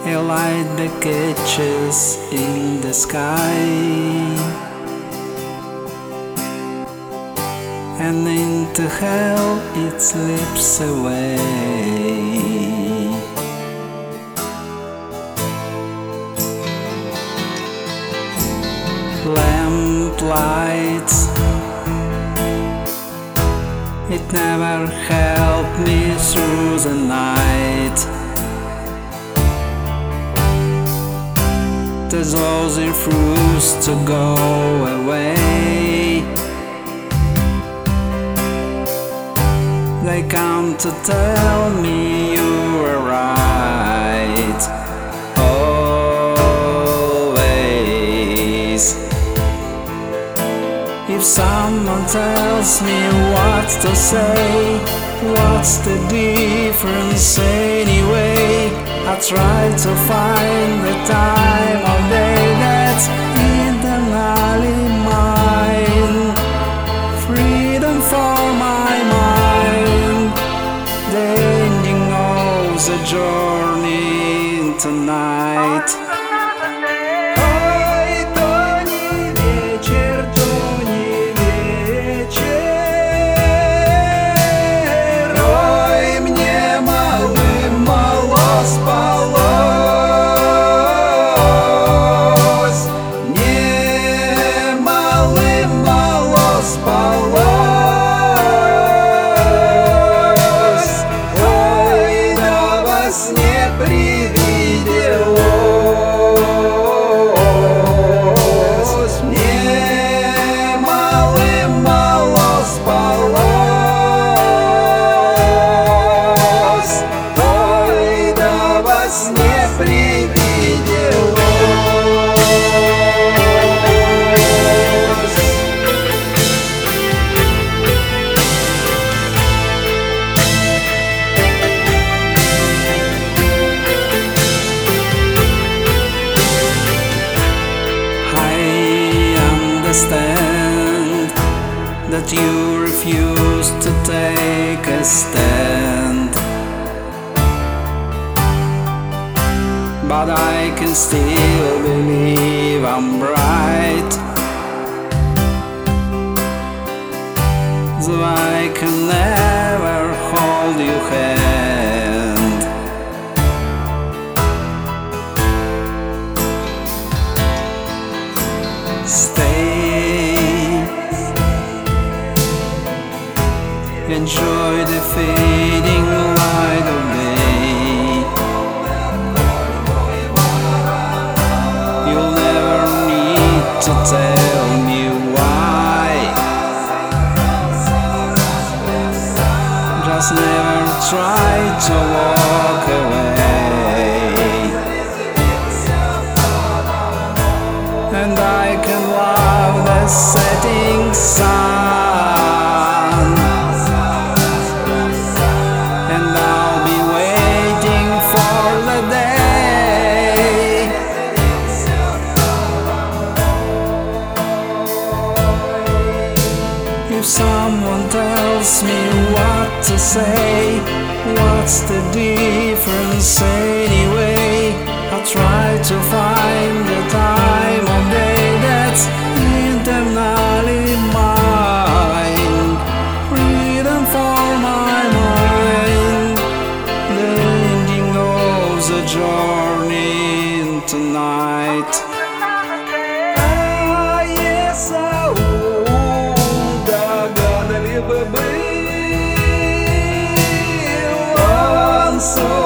A light that catches in the sky, and into hell it slips away. Lamp lights, it never helped me through the night. Those refuse to go away. They come to tell me you were right, always. If someone tells me what to say, what's the difference anyway? I try to find the time of day that's internally mine. Freedom for my mind, the ending of the journey tonight. That you refuse to take a stand, but I can still believe I'm right, though I can never hold your hand. Stay, enjoy the fading light of day. You'll never need to tell me why. Just never try to walk away, and I can love the setting sun. If someone tells me what to say, what's the difference anyway? I'll try to find the time of day that's internally mine. Freedom for my mind, the ending of the journey tonight. Yes, I will. Был он